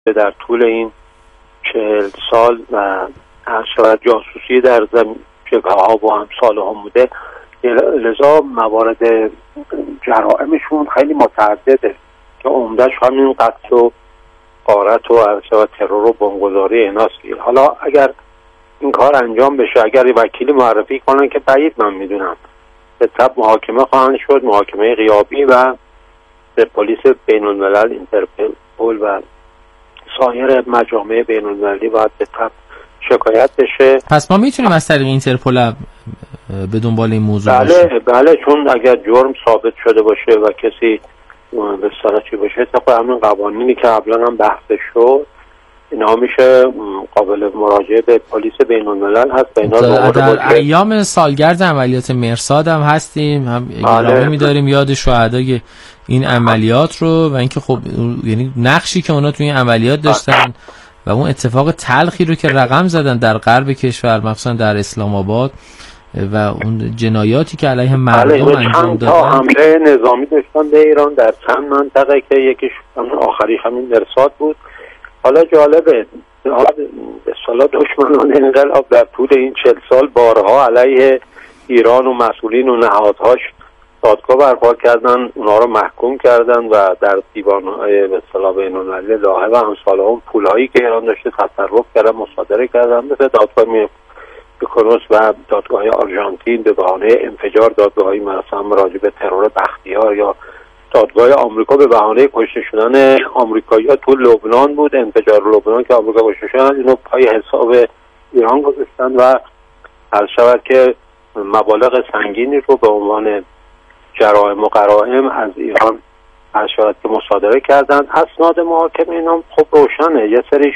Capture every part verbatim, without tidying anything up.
در طول این چهل سال و هر شود جاسوسی در زمین جبهه‌ها و همساله‌ها بوده، لذا موارد جرائمشون خیلی متعدده که عمده‌اش همین قتل و غارت و هر شود ترور و بمبگذاری ایناست. حالا اگر این کار انجام بشه، اگر وکیلی معرفی کنن که بعید من میدونم، به طب محاکمه خواهند شد، محاکمه غیابی، و به پلیس بین الملل، اینترپل و سایر مجامع بین المللی باید به طب شکایت بشه. پس ما میتونیم از طریق اینترپل به دنبال این موضوع بله باشیم؟ بله، چون اگر جرم ثابت شده باشه و کسی به اصطلاح چی باشه، طبق همین قوانینی که قبلا هم بحث شد، اینا میشه قابل مراجعه به پلیس بین الملل هست. در, در ایام سالگرد عملیات مرصاد هم هستیم، هم گرامی می‌داریم یاد شهدای این عملیات رو و اینکه خب یعنی نقشی که اونا توی این عملیات داشتن و اون اتفاق تلخی رو که رقم زدن در غرب کشور، مخصوصا در اسلام آباد، و اون جنایاتی که علیه مردم انجام دادن. تا حمله نظامی داشتن به ایران در چند منطقه که یکیش آخری همین مرصاد بود. حالا جالبه، به اصطلاح دشمنان انقلاب در طول این چهل سال بارها علیه ایران و مسئولین و نهادهاش دادگاه برپا کردن، اونا رو محکوم کردن و در دیوان‌های به اصطلاح بین‌المللی لاهه و امثال اون پولهایی که ایران داشته تصرف کردن مصادره کردن، مثل دادگاه میکونوس و دادگاه آرژانتین به بهانه انفجار، دادگاه‌های مثلا راجع به ترور بختیار، یا دادگاه آمریکا به بهانه کشته شدن آمریکایی‌ها تو لبنان بود، انفجار لبنان که آمریکا کشته شدن، اینو پای حساب ایران گذاشتن و عرض شود که مبالغ سنگینی رو به عنوان جرائم و غرائم از ایران عرض شود که مصادره کردن. اسناد محاکمه اینا خب روشنه، یه سریش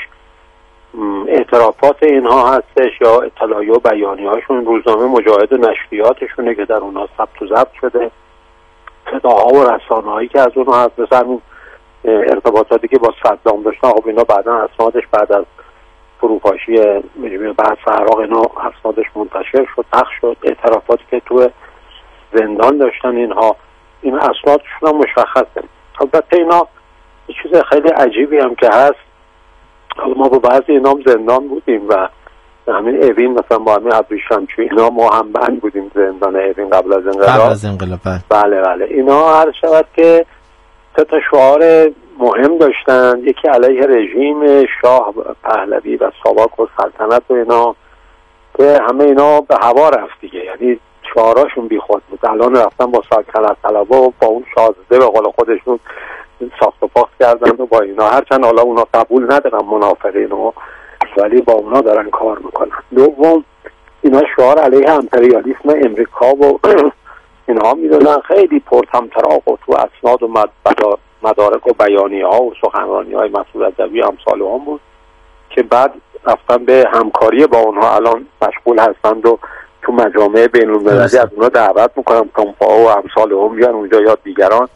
اعترافات اینها هستش یا اطلاعیه و بیانیه‌هاشون، روزنامه مجاهد و نشریاتشونه که در اونها ثبت و ضبط شده، صداها و رسانه‌هایی که از اونها هست، مثل همین ارتباطاتی که با صدام داشتن. خب اینا بعدا اسنادش بعد از فروپاشی بحث عراق اینا اسنادش منتشر شد، پخش شد، اعترافاتی که تو زندان داشتن اینها، این اسنادشون هم مشخصه. البته اینا یه چیز خیلی عجیبی هم که هست، حالا ما با بعضی اینا هم زندان بودیم و همین اوین مثلا با همین ابریشمچی اینا ما هم بند بودیم زندان اوین قبل از انقلاب. قبل از انقلاب بله بله. اینا هر شود که سه تا شعار مهم داشتن، یکی علیه رژیم شاه پهلوی و ساواک و سلطنت و اینا، که همه اینا به هوا رفت دیگه، یعنی شعاراشون بی خود بود. الان رفتن با سلطنت طلبا و با اون شازده به قول خودشون ساخت و پاخت کردن و با اینا، هرچند حالا اونا قبول ندارن منافقینو، ولی با اونا دارن کار میکنن. دوم اینا شعار علیه امپریالیسم امریکا و اینا میدونن، خیلی پرطمطراق و تو اسناد و مدارک و بیانیه ها و سخنرانی های مسئول ادبی امثال هم بود که بعد رفتن به همکاری با اونها، الان مشغول هستند و تو مجامع بین المللی از اونها دعوت میکنم کمپا و امثال هم بیان اونجا یا دیگران.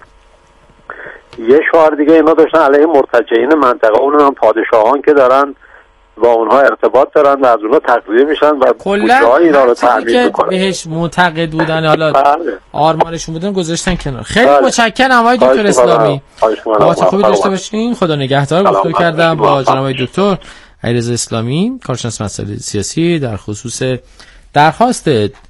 یه شعار دیگه اینا داشتن علیه مرتجعین منطقه، اونها هم پادشاهان که دارن با اونها ارتباط دارن و از اونها تغذیه میشن و بودجه‌های اینا رو تامین میکنن. بهش معتقد بودن، حالا آرمانشون بودن گذاشتن کنار. خیلی متشکرم آقای دکتر اسلامی. وقت خوبی داشته باشین. خدا نگهدار. گفتگو کردم با جناب آقای دکتر علیرضا اسلامی، کارشناس مسائل سیاسی، در خصوص درخواست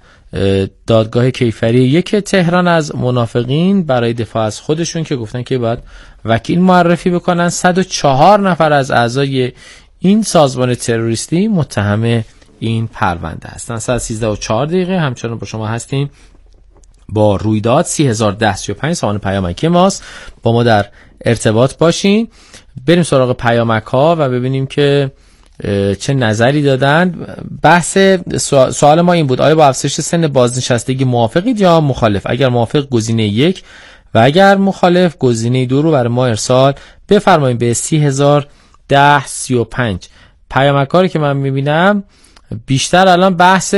دادگاه کیفری یک تهران از منافقین برای دفاع از خودشون که گفتن که باید وکیل معرفی بکنن. صد و چهار نفر از اعضای این سازمان تروریستی متهم این پرونده هستن. ساعت سیزده و چهار دقیقه همچنان با شما هستیم با رویداد سی هزار و ده سی و پنج سامان پیامکی ماست. با ما در ارتباط باشین. بریم سراغ پیامک ها و ببینیم که چه نظری دادن. بحث سوال ما این بود: آیا با افزایش سن بازنشستگی موافقید یا مخالف؟ اگر موافق گزینه یک و اگر مخالف گزینه دو رو برای ما ارسال بفرمایید به سی هزار و ده سی و پنج. پیامکاری که من میبینم بیشتر الان بحث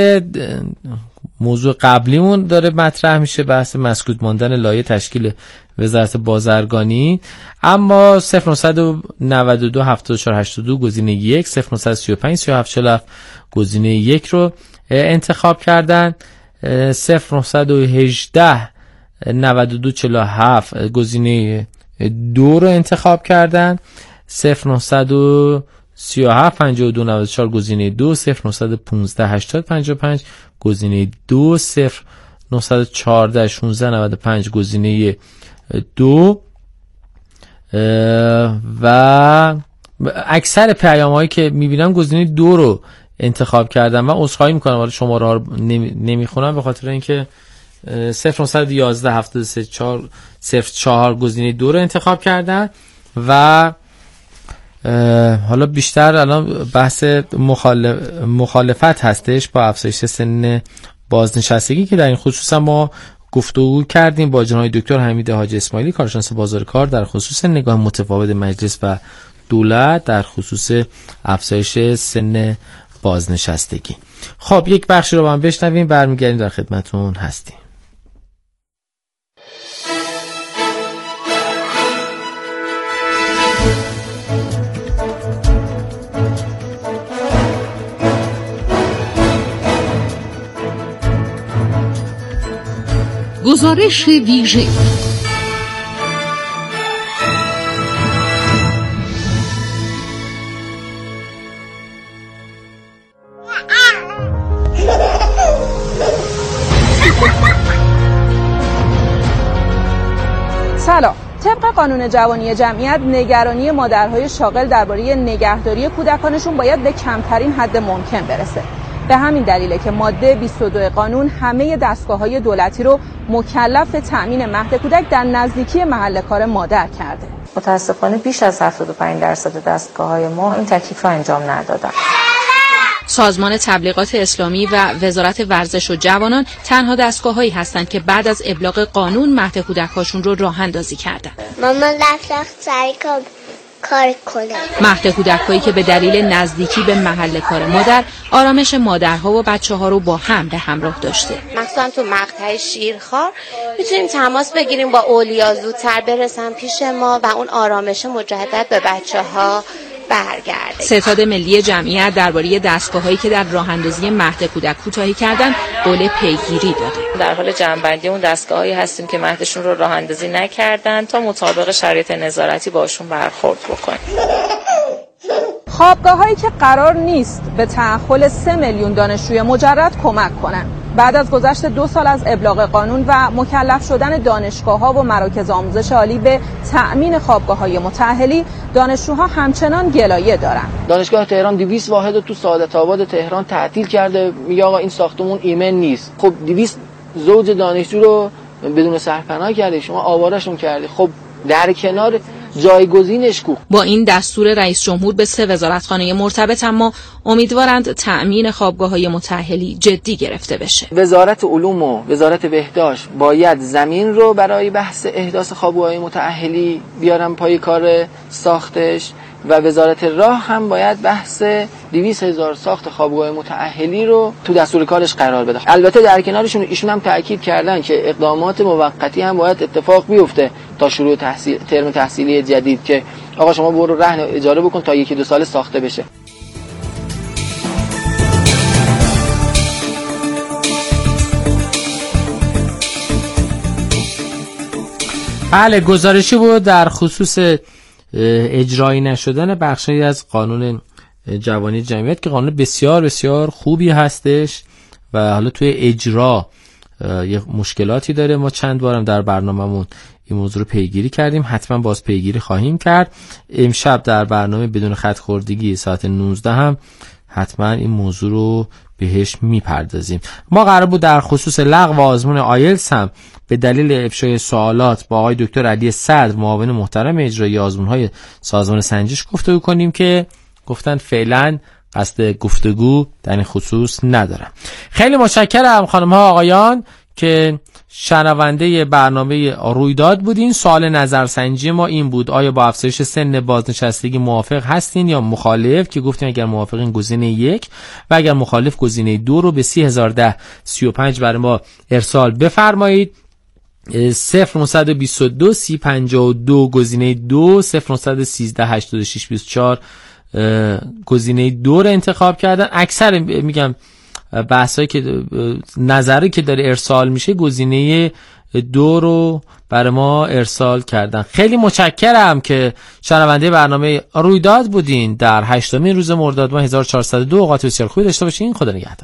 موضوع قبلیمون داره مطرح میشه، بحث مسکوت ماندن لایحه تشکیل وزارت بازرگانی. اما صفر نه نه دو هفت چهار هشت دو گزینه یک، صفر نه سه پنج سه هفت چهار هفت گزینه یک رو انتخاب کردن. صفر نه یک هشت نه دو چهار هفت گزینه دو رو انتخاب کردن. صفر نهصد و سی و هفت پنجاه و دو نود و چهار گزینه دو، صفر نهصد و پانزده هشتاد پنجاه و پنج گزینه دو، صفر نهصد و چهارده شانزده نود و پنج گزینه دو و اکثر پیام‌هایی که می‌بینم گزینه دو رو انتخاب کردم و عذرخواهی می‌کنم ولی شماره ها رو نمی‌خونم به خاطر اینکه صفر نهصد و یازده هفتاد و سه چهار صفر چهار گزینه دو رو انتخاب کردن و حالا بیشتر الان بحث مخالف مخالفت هستش با افزایش سن بازنشستگی که در این خصوص ما گفتگو کردیم با جناب دکتر حمید حاجی اسماعیلی کارشناس بازار کار در خصوص نگاه متفاوت مجلس و دولت در خصوص افزایش سن بازنشستگی. خب یک بخشی رو با هم بشنویم، برمیگردیم در خدمتون هستیم. گزارش ویژه سلام. طبق قانون جوانی جمعیت نگرانی مادرهای شاغل درباره نگهداری کودکانشون باید به کمترین حد ممکن برسه. به همین دلیله که ماده بیست و دو قانون همه دستگاه‌های دولتی رو مکلف تأمین مهد کودک در نزدیکی محل کار مادر کرده. متاسفانه بیش از هفتاد و پنج درصد دستگاه‌های ما این تکلیف رو انجام ندادن. سازمان تبلیغات اسلامی و وزارت ورزش و جوانان تنها دستگاه‌هایی هستند که بعد از ابلاغ قانون مهد کودک‌هاشون رو راه اندازی کردن. مامان رفت رفت سری کار کنه. مهد کودک‌هایی که به دلیل نزدیکی به محل کار مادر آرامش مادرها و بچه‌ها رو با هم به همراه داشته. مثلا تو مقطع شیرخوار میتونیم تماس بگیریم با اولیا زودتر برسن پیش ما و اون آرامش مجدد به بچه‌ها برگرده. ستاد ملی جمعیت درباره دستگاه‌هایی که در راه اندازی مهد کودک کوتاهی کردن قول پیگیری داده. در حال جمع‌بندی اون دستگاه‌هایی هستیم که مهدشون رو راه اندازی نکردن تا مطابق شرایط نظارتی باشون برخورد بکنیم. خوابگاه‌هایی که قرار نیست به تأهل سه میلیون دانشجوی مجرد کمک کنن. بعد از گذشت دو سال از ابلاغ قانون و مکلف شدن دانشگاه‌ها و مراکز آموزش عالی به تأمین خوابگاه‌های متأهلی، دانشجوها همچنان گلایه دارن. دانشگاه تهران دویست واحد رو تو سعادت آباد تهران تعطیل کرده، میگه آقا این ساختمون ایمن نیست. خب دویست زوج دانشجو رو بدون سرپناه کرده، شما آواره‌شون کرده. خب در کنار جایگزینش کو. با این دستور رئیس جمهور به سه وزارتخانه مرتبط اما امیدوارند تأمین خوابگاه‌های متأهلی جدی گرفته بشه. وزارت علوم و وزارت بهداشت باید زمین رو برای بحث احداث خوابگاه‌های متأهلی بیارن پای کار ساختش و وزارت راه هم باید بحث دویست هزار ساخت خوابگاه متأهلی رو تو دستور کارش قرار بده. البته در کنارشون ایشون هم تاکید کردن که اقدامات موقتی هم باید اتفاق بیفته تا شروع تحصیل ترم تحصیلی جدید، که آقا شما برو رهن اجاره بکن تا یکی دو سال ساخته بشه. بله، گزارشی بود در خصوص اجرایی نشدن بخشی از قانون جوانی جمعیت که قانون بسیار بسیار خوبی هستش و حالا توی اجرا یه مشکلاتی داره. ما چند بارم در برنامه‌مون این موضوع رو پیگیری کردیم، حتما باز پیگیری خواهیم کرد. امشب در برنامه بدون خط خوردگی ساعت نوزده هم حتما این موضوع رو بهش میپردازیم. ما قرار بود در خصوص لغو آزمون آیلتس هم به دلیل افشای سوالات با آقای دکتر علی صدر معاون محترم اجرایی آزمون‌های سازمان سنجش گفتگو کنیم که گفتن فعلا قصد گفتگو در این خصوص ندارم. خیلی متشکرم خانم‌ها آقایان که شنونده برنامه رویداد بودین. سوال نظرسنجی ما این بود: آیا با افزایش سن بازنشستگی موافق هستین یا مخالف؟ که گفتیم اگر موافقین گزینه یک و اگر مخالف گزینه دو رو به سی هزار و ده سی و پنج برای ما ارسال بفرمایید. صفر نهصد و بیست و دو سی پنجاه و دو گزینه دو، صفر نهصد و سیزده هشتاد و شش بیست و چهار گزینه دو رو انتخاب کردن. اکثر میگم بحثایی که نظری که داره ارسال میشه گزینه دو رو برای ما ارسال کردن. خیلی متشکرم که شنونده برنامه رویداد بودین در هشتمین روز مرداد ماه هزار و چهارصد و دو. اوقات بسیار خوبی داشته باشین. خدا نگهدار.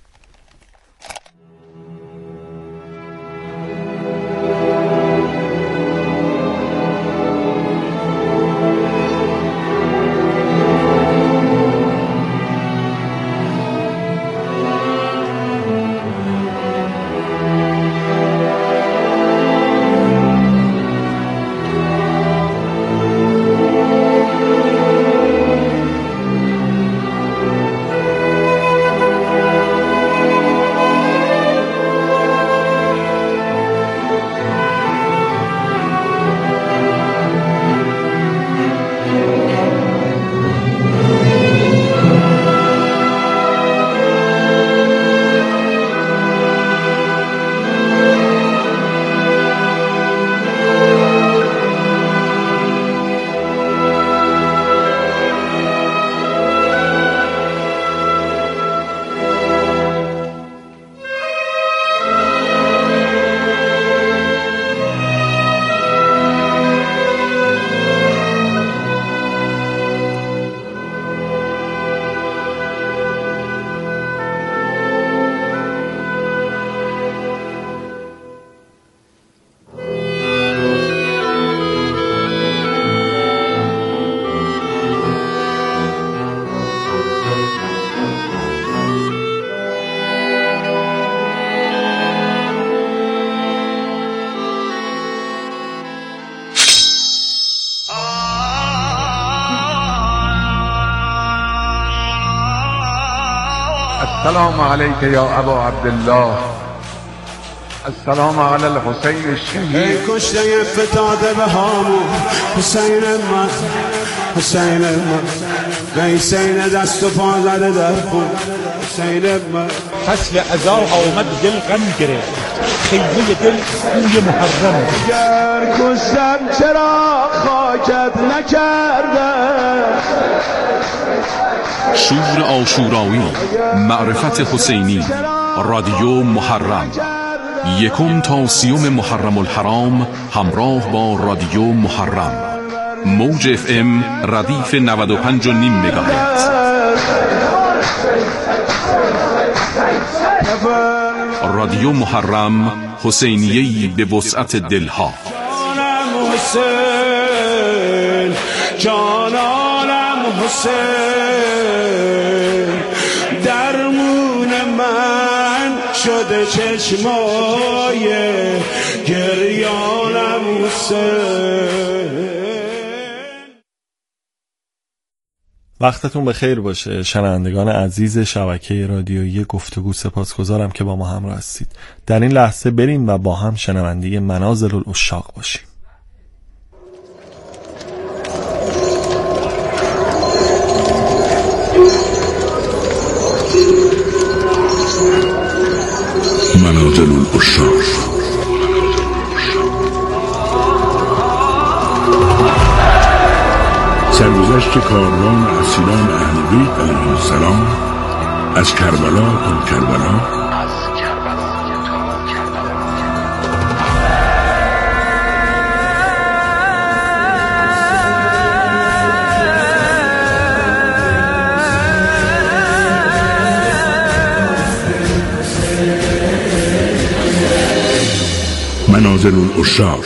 السلام علیک یا ابا عبدالله، السلام علی الحسین الشهید. ای کشته فتاده به هامون حسین من، حسین من، حسین دست و پا زده در خون حسین من. فصل عزا آمد دل غم گرفت، خیمه دل بوی محرم. اگر کشتم چرا خاکت نکردم. شور عاشورایی، معرفت حسینی، رادیو محرم، یکم تا سیوم محرم الحرام همراه با رادیو محرم. موج اف ام ردیف نود و پنج و نیم مگاهرتز. رادیو محرم، حسینیه‌ای به وسعت دلها. حسین جانانم، حسین درمون من شده چشمای گریانم حسین. وقتتون بخیر باشه شنوندگان عزیز شبکه رادیویی گفتگو. سپاسگزارم که با ما همراه هستید. در این لحظه بریم و با هم شنونده منازل العشاق باشیم. منازل العشاق. سرگذشت کاروان اصیلان اهل بیت علیهم السلام از کربلا تا کربلا. منازل العشاق.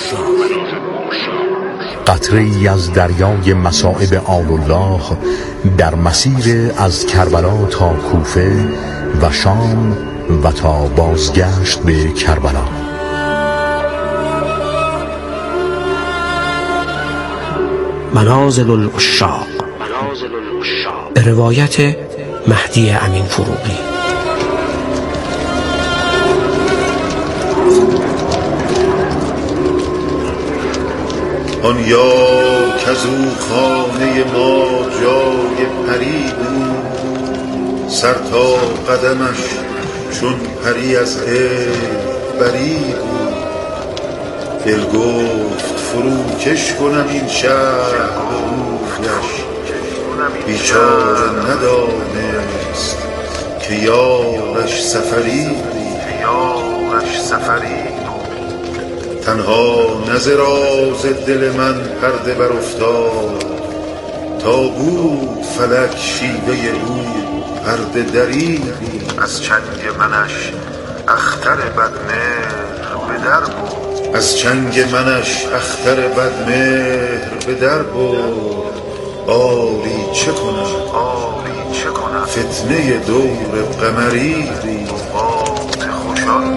قطره‌ای از دریای مصائب آل الله در مسیر از کربلا تا کوفه و شام و تا بازگشت به کربلا. منازل العشاق به روایت مهدی امین فروغی. آن یار کزو خانه ما جای پری بود، سر تا قدمش چون پری از عیب بری بود. دل گفت فروکش کنم این شهر به رویش، بیچاره ندانست که که یارش سفری یارش سفری تنها نز راز دل من پرده بر افتاد تا بود فلک شیوه او پرده دری از چنگ منش اختر بدمهر به در بود از چنگ منش اختر بدمهر به در بود آری چه کنم آری چه کنم فتنه دور قمری اوقات خوشان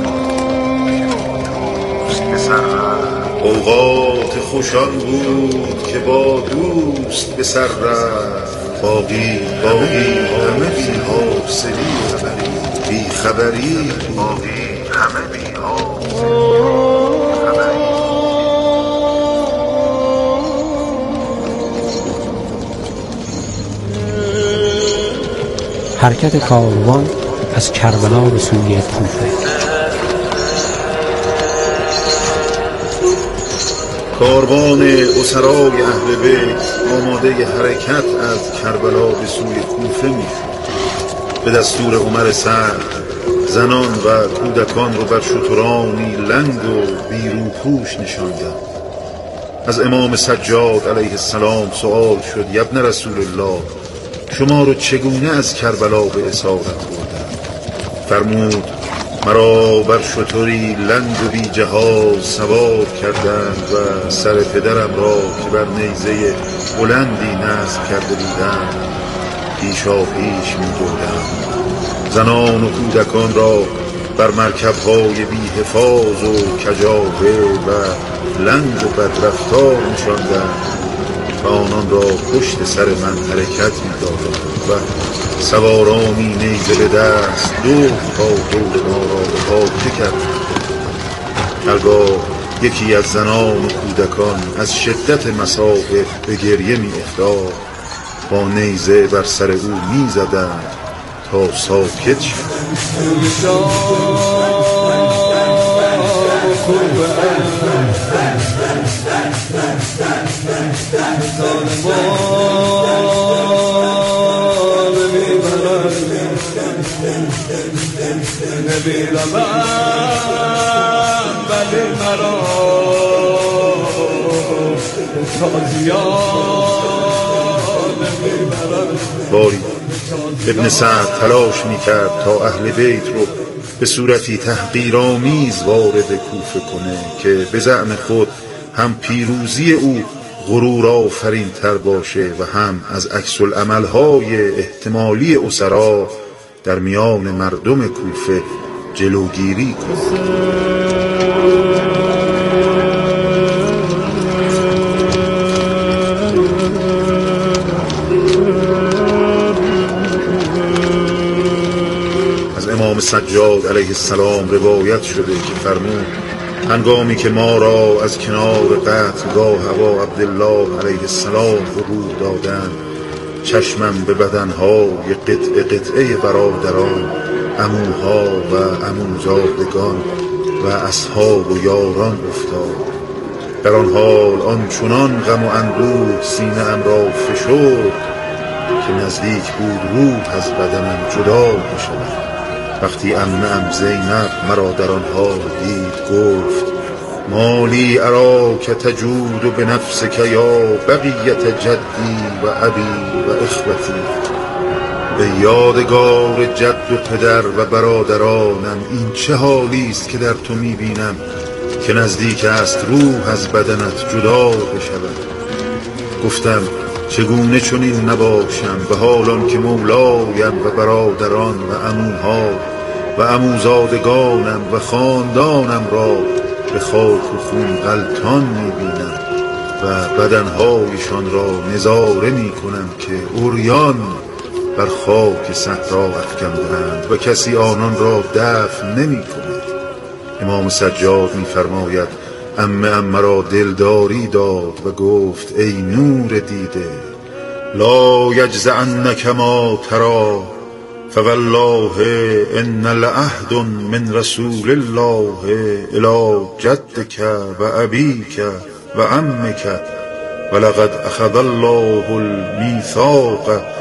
دوست بسر اوقات خوشان بود که با دوست بسر رفت باقی باقی همه بی حاصلی بی خبری باقی همه بی حاصلی حرکت کاروان از کربلا به سوی کوفه. کاروان اسرای اهل بیت آماده حرکت از کربلا به سوی کوفه می‌شد. به دستور عمر سعد زنان و کودکان رو بر شترانی لنگ و بیروپوش نشاندند. از امام سجاد علیه السلام سوال شد: ابن رسول الله، شما رو چگونه از کربلا به اسارت بردند؟ فرمود: مرا بر شتری لنگ و بی جهاز سوار کردند و سر پدرم را که بر نیزه بلندی نصب کرده بودند پیشا پیش می بردند. زنان و کودکان را بر مرکب‌های بی حفاظ و کجاوه و لنگ و بدرفتار نشاندند و آنان را پشت سر من حرکت می دادند و سوارانی نیزه به دست دور تا دور ما را به پاکه کردند. هرگاه یکی از زنان و کودکان از شدت مسافه به گریه می افتاد با نیزه بر سر او می زدند تا ساکت شد. باری ابن سعد تلاش میکرد تا اهل بیت رو به صورتی تحقیرآمیز وارد کوفه کنه که به زعم خود هم پیروزی او غرور آفرین تر باشه و هم از عکس العمل‌های احتمالی اسرا در میان مردم کوفه جلوگیری کنه. امام سجاد علیه السلام روایت شده که فرمود: هنگامی که ما را از کنار قتلگاه ابا عبدالله علیه السلام عبور دادند چشمم به بدنهای قطعه قطعه برادران، عموها و عموزادگان و اصحاب و یاران افتاد. در آن حال آن چنان غم و اندوه سینه ام را فشرد که نزدیک بود روح از بدنم جدا بشود. وقتی عمه‌ام زینب مرا در آن حال دید گفت: مالی اراک تجود بنفسک یا بقیت جدی و ابی و اخوتی. به یادگار جد و پدر و برادرانم این چه حالی است که در تو میبینم که نزدیک است روح از بدنت جدا بشود. گفتم: چگونه چنین نباشم به حال آن که مولایم و برادران و عموها و عموزادگانم و خاندانم را به خاک و خون غلطان می‌بینم و بدنهایشان را نظاره می‌کنم که عریان بر خاک صحرا افکنده‌اند و کسی آنان را دفن نمی‌کند. امام سجاد می‌فرماید: عمه ام مرا دلداری داد و گفت: ای نور دیده، لا یجزعنک ما ترى فوالله ان لعهد من رسول الله الی جدک و ابیک و عمک ولقد اخذ الله المیثاق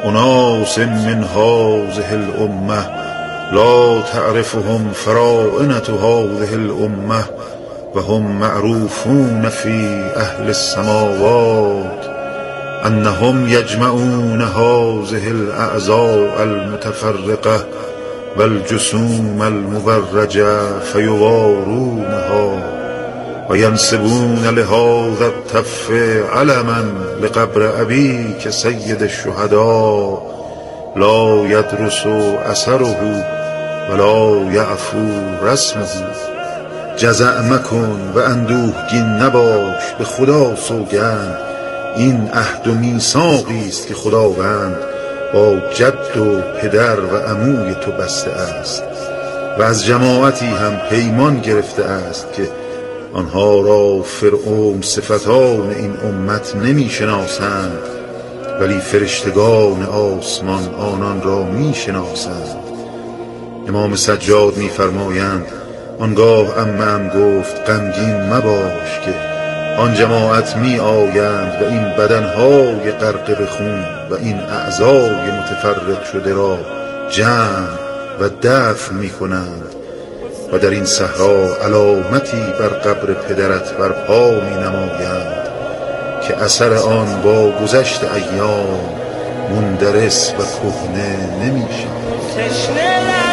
اناس من هذه الامه لا تعرفهم فرائنة هذه الامه و هم معروفون في اهل السماوات انهم یجمعون هذه الاعضاء المتفرقه و الجسوم المبرجه فیوارونها و ینسبون لهذا التف علما لقبر ابیک سید الشهداء لا یدرس اثره ولا یعفو رسمه. جزع مکن و اندوهگین نباش، به خدا سوگند این عهد و میثاقی است که خداوند با جد و پدر و عموی تو بسته است و از جماعتی هم پیمان گرفته است که آنها را فرعون صفتان این امت نمی شناسند ولی فرشتگان آسمان آنان را می شناسند. امام سجاد می فرمایند آنگاه عمه‌ام گفت غمگین مباش که آن جماعت می آیند و این بدنهای غرق به خون و این اعضای متفرق شده را جمع و دفن می کنند و در این صحرا علامتی بر قبر پدرت برپا می نمایند که اثر آن با گذشت ایام مندرس و کهنه نمی شود.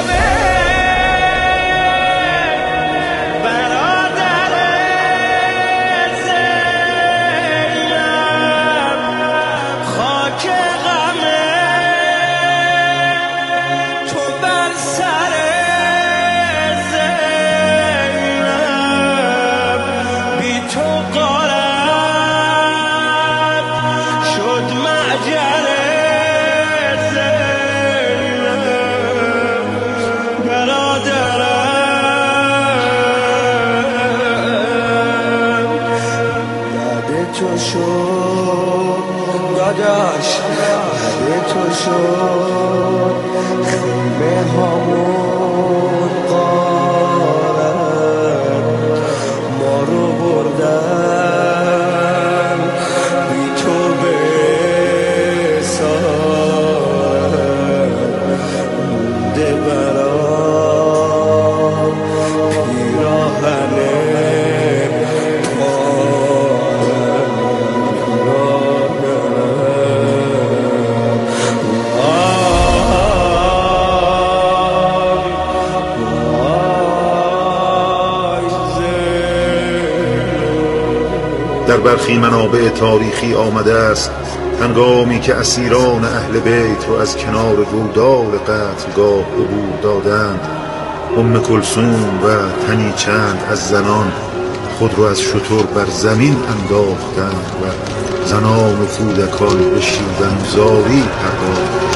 در برخی منابع تاریخی آمده است هنگامی که اسیران اهل بیت رو از کنار گودال قتلگاه عبور دادند ام کلثوم و تنی چند از زنان خود رو از شتر بر زمین انداختند و زنان و کودکان به شیون زاری پرداختند.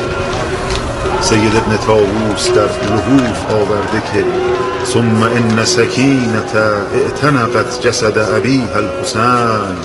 سید ابن طاووس در لحوف آورده که ثم ان سکینة اعتنقت جسد ابیها الحسین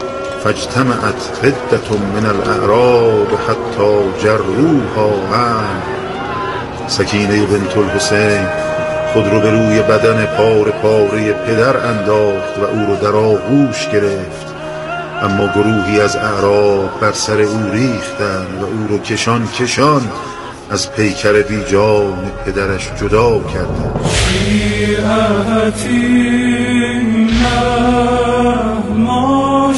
فاجتمعت عدة من الاعراب حتی جروها عن. سکینه بنت الحسین خود رو به روی بدن پاره پاره پدر انداخت و او رو در آغوش گرفت، اما گروهی از اعراب بر سر او ریختند و او رو کشان کشان از پیکر بی جان پدرش جدا کردند. ما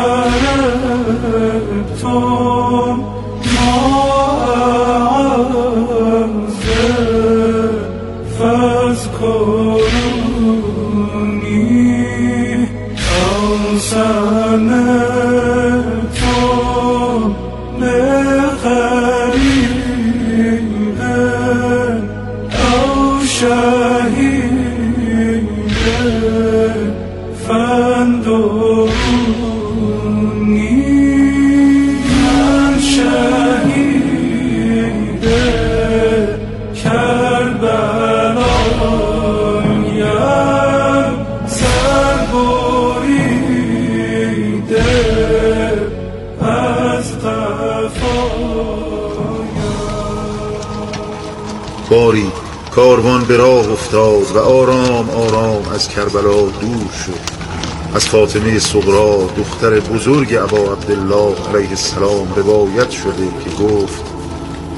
شربتم فاذكروني أو سمعتم بقريب أو شهيد فاندروني من شهيد کربلایم سر بریده از قفایم. باری کاروان به راه افتاد و آرام آرام از کربلا دور شد. از فاطمه صغرا دختر بزرگ ابا عبدالله علیه السلام روایت شده که گفت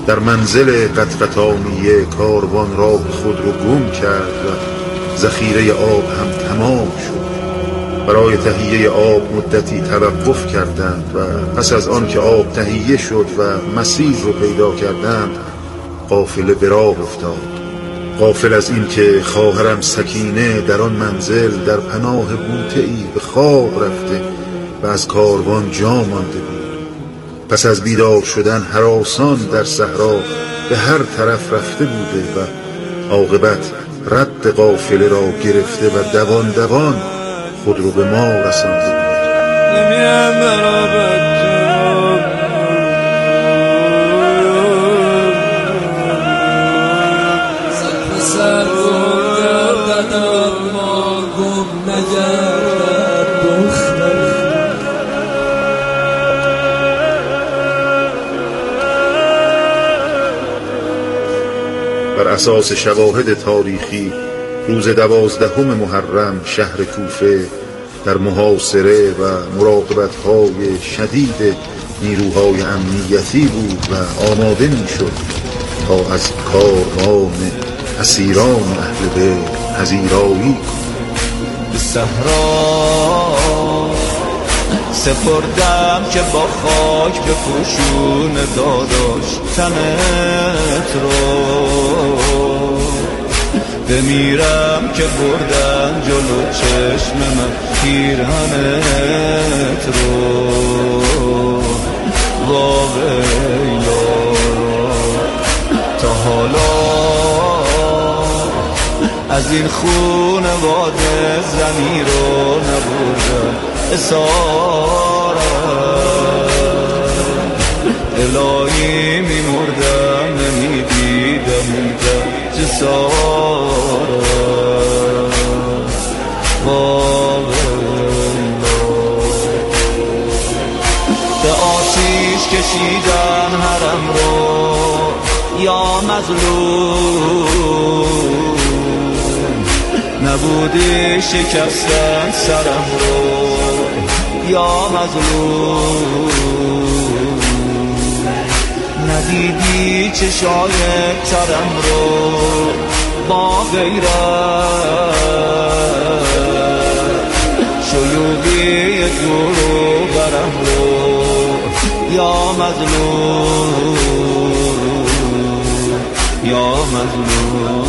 در منزل قطقطانیه کاروان را خود رو گم کرد و ذخیره آب هم تمام شد. برای تهیه آب مدتی توقف کردند و پس از آن که آب تهیه شد و مسیر رو پیدا کردند قافله به راه افتاد. غافل از این که خواهرم سکینه در آن منزل در پناه بوته‌ای به خواب رفته و از کاروان جا مانده بود. پس از بیدار شدن هراسان در صحرا به هر طرف رفته بوده و عاقبت رد قافله را گرفته و دوان دوان خود رو به ما رسانده بود. بر اساس شواهد تاریخی روز دوازدهم محرم شهر کوفه در محاصره و مراقبت‌های شدید نیروهای امنیتی بود و آماده می‌شد تا از کاروان اسیران اهل بیت پذیرایی به صحرا سپردم که با خاک به پوشون داداش تنت رو بمیرم که بردن جلو چشم من پیرهنت رو واویلا تا حالا از این خونواده زمین رو نبردم اسارم الهی میمردم نمیدیدم اون جسارم به آتیش کشیدن حرم رو یا مظلوم نبودی شکستن سرم رو یا مظلوم ندیدی چشای ترم رو با غیرت شلوغی دورو برم رو یا مظلوم یا مظلوم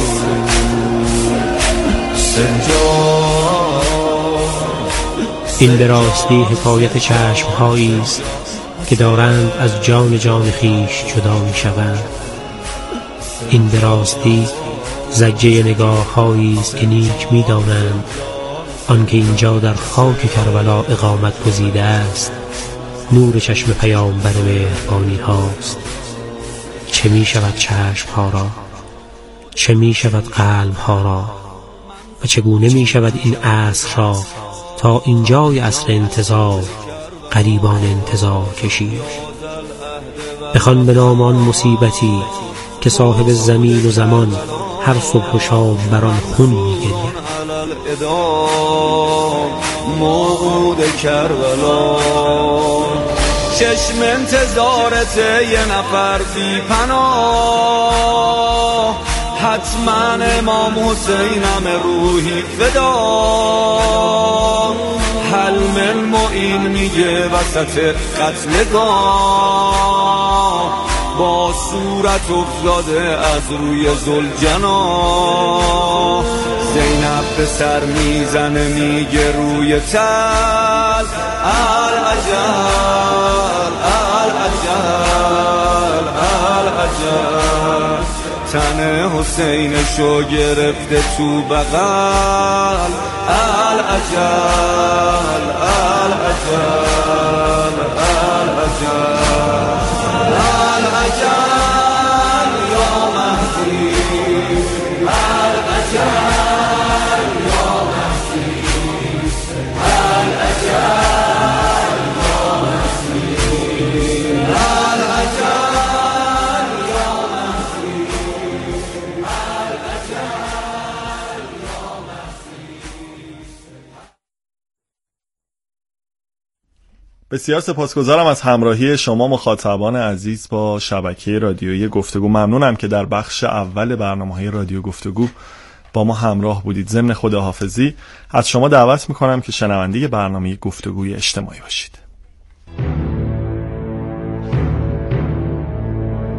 این به راستی حکایت چشم‌هایی است که دارند از جان جان خیش جدا می‌شوند. این به راستی زجه نگاه‌هایی است که نیک می‌دانند آنکه اینجا در خاک کربلا اقامت گزیده است نور چشم پیامبر مهربانی هاست. چه می‌شود چشم‌ها را، چه می‌شود قلب‌ها را و چگونه می‌شود این عصر را تا اینجای عصر انتظار غریبان انتظار کشید. بخوان به نام آن مصیبتی که صاحب زمین و زمان هر صبح و شام بر آن خون می‌گرید. موعود کربلا چشم انتظارت یه نفر بی پناه حتما امام حسینم روحی فدا حلم المعین میگه وسط قتلگاه با صورت افتاده از روی ذوالجنا زینب به سر میزنه میگه روی تل العجل العجل العجل تن حسینشو گرفته تو بغل العجل العجل العجل العجل یا مهدی العجل یا مهدی العجل یا مهدی العجل یا مهدی بسیار سپاسگزارم از همراهی شما مخاطبان عزیز با شبکه رادیویی گفتگو. ممنونم که در بخش اول برنامه‌های رادیو گفتگو با ما همراه بودید. ضمن خداحافظی از شما دعوت میکنم که شنونده برنامه گفتگوی اجتماعی باشید.